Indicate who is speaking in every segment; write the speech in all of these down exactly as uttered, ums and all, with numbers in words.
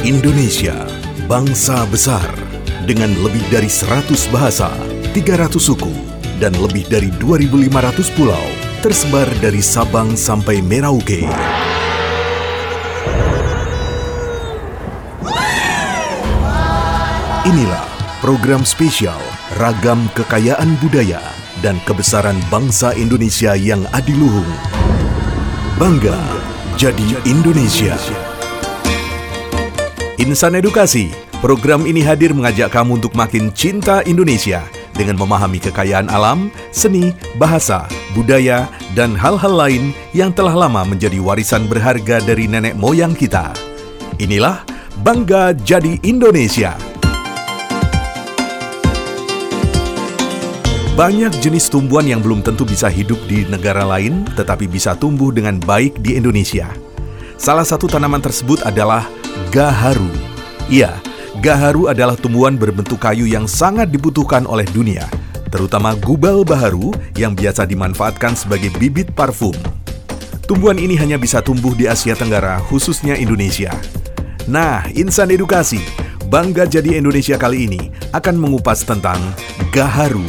Speaker 1: Indonesia, bangsa besar dengan lebih dari seratus bahasa, tiga ratus suku, dan lebih dari dua ribu lima ratus pulau tersebar dari Sabang sampai Merauke. Inilah program spesial Ragam Kekayaan Budaya dan Kebesaran Bangsa Indonesia yang Adiluhung. Bangga jadi Indonesia. Insan Edukasi, program ini hadir mengajak kamu untuk makin cinta Indonesia dengan memahami kekayaan alam, seni, bahasa, budaya, dan hal-hal lain yang telah lama menjadi warisan berharga dari nenek moyang kita. Inilah Bangga Jadi Indonesia. Banyak jenis tumbuhan yang belum tentu bisa hidup di negara lain, tetapi bisa tumbuh dengan baik di Indonesia. Salah satu tanaman tersebut adalah gaharu. Iya, gaharu adalah tumbuhan berbentuk kayu yang sangat dibutuhkan oleh dunia, terutama gubal baharu yang biasa dimanfaatkan sebagai bibit parfum. Tumbuhan ini hanya bisa tumbuh di Asia Tenggara, khususnya Indonesia. Nah, Insan Edukasi, Bangga Jadi Indonesia kali ini akan mengupas tentang gaharu.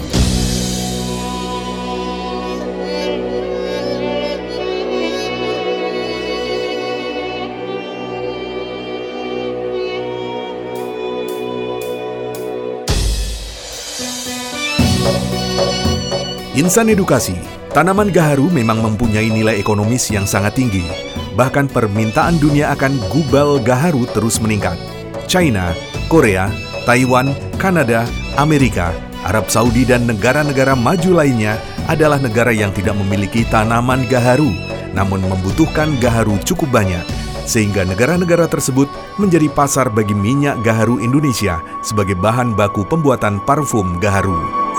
Speaker 1: Insan Edukasi, tanaman gaharu memang mempunyai nilai ekonomis yang sangat tinggi. Bahkan permintaan dunia akan gubal gaharu terus meningkat. China, Korea, Taiwan, Kanada, Amerika, Arab Saudi, dan negara-negara maju lainnya adalah negara yang tidak memiliki tanaman gaharu, namun membutuhkan gaharu cukup banyak. Sehingga negara-negara tersebut menjadi pasar bagi minyak gaharu Indonesia sebagai bahan baku pembuatan parfum gaharu.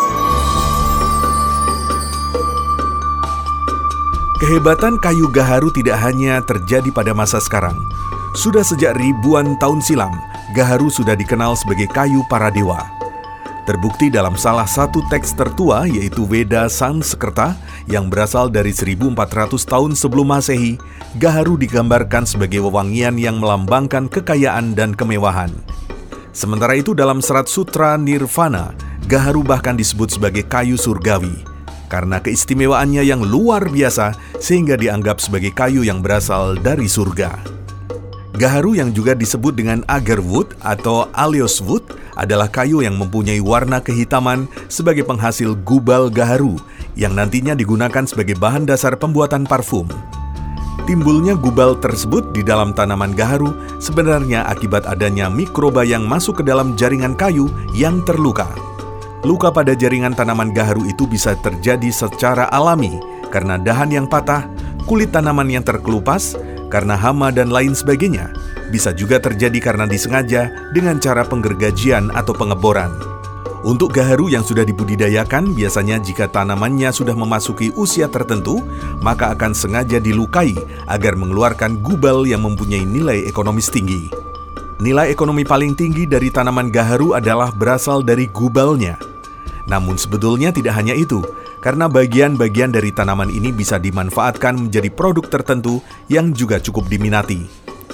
Speaker 1: Kehebatan kayu gaharu tidak hanya terjadi pada masa sekarang. Sudah sejak ribuan tahun silam, gaharu sudah dikenal sebagai kayu para dewa. Terbukti dalam salah satu teks tertua yaitu Weda Sanskerta yang berasal dari seribu empat ratus tahun sebelum Masehi, gaharu digambarkan sebagai wewangian yang melambangkan kekayaan dan kemewahan. Sementara itu dalam Serat Sutra Nirvana, gaharu bahkan disebut sebagai kayu surgawi karena keistimewaannya yang luar biasa sehingga dianggap sebagai kayu yang berasal dari surga. Gaharu yang juga disebut dengan agarwood atau alioswood adalah kayu yang mempunyai warna kehitaman sebagai penghasil gubal gaharu yang nantinya digunakan sebagai bahan dasar pembuatan parfum. Timbulnya gubal tersebut di dalam tanaman gaharu sebenarnya akibat adanya mikroba yang masuk ke dalam jaringan kayu yang terluka. Luka pada jaringan tanaman gaharu itu bisa terjadi secara alami karena dahan yang patah, kulit tanaman yang terkelupas, karena hama dan lain sebagainya. Bisa juga terjadi karena disengaja dengan cara penggergajian atau pengeboran. Untuk gaharu yang sudah dibudidayakan, biasanya jika tanamannya sudah memasuki usia tertentu, maka akan sengaja dilukai agar mengeluarkan gubal yang mempunyai nilai ekonomis tinggi. Nilai ekonomi paling tinggi dari tanaman gaharu adalah berasal dari gubalnya. Namun sebetulnya tidak hanya itu, karena bagian-bagian dari tanaman ini bisa dimanfaatkan menjadi produk tertentu yang juga cukup diminati.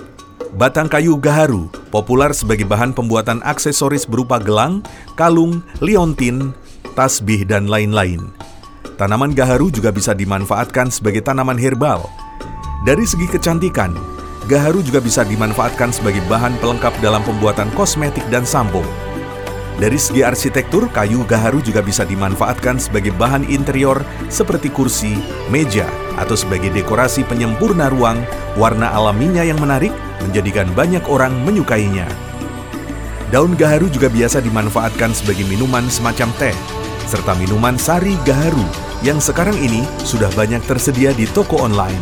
Speaker 1: Batang kayu gaharu populer sebagai bahan pembuatan aksesoris berupa gelang, kalung, liontin, tasbih, dan lain-lain. Tanaman gaharu juga bisa dimanfaatkan sebagai tanaman herbal. Dari segi kecantikan, gaharu juga bisa dimanfaatkan sebagai bahan pelengkap dalam pembuatan kosmetik dan sampo. Dari segi arsitektur, kayu gaharu juga bisa dimanfaatkan sebagai bahan interior seperti kursi, meja, atau sebagai dekorasi penyempurna ruang. Warna alaminya yang menarik menjadikan banyak orang menyukainya. Daun gaharu juga biasa dimanfaatkan sebagai minuman semacam teh, serta minuman sari gaharu yang sekarang ini sudah banyak tersedia di toko online.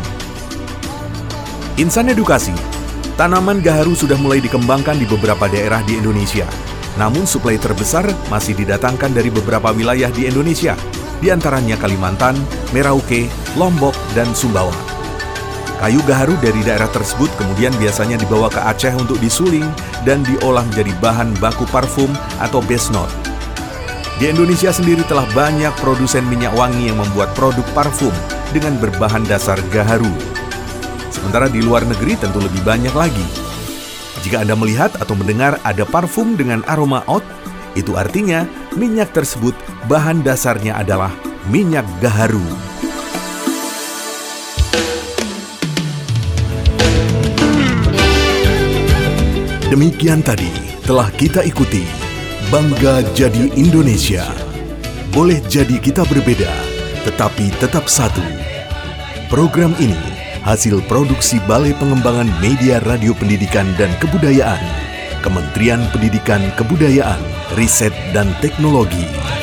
Speaker 1: Insan Edukasi, tanaman gaharu sudah mulai dikembangkan di beberapa daerah di Indonesia. Namun suplai terbesar masih didatangkan dari beberapa wilayah di Indonesia, di antaranya Kalimantan, Merauke, Lombok, dan Sumbawa. Kayu gaharu dari daerah tersebut kemudian biasanya dibawa ke Aceh untuk disuling dan diolah menjadi bahan baku parfum atau base note. Di Indonesia sendiri telah banyak produsen minyak wangi yang membuat produk parfum dengan berbahan dasar gaharu. Sementara di luar negeri tentu lebih banyak lagi. Jika Anda melihat atau mendengar ada parfum dengan aroma oud, itu artinya minyak tersebut bahan dasarnya adalah minyak gaharu. Demikian tadi telah kita ikuti Bangga Jadi Indonesia. Boleh jadi kita berbeda, tetapi tetap satu. Program ini hasil produksi Balai Pengembangan Media Radio Pendidikan dan Kebudayaan, Kementerian Pendidikan Kebudayaan, Riset dan Teknologi.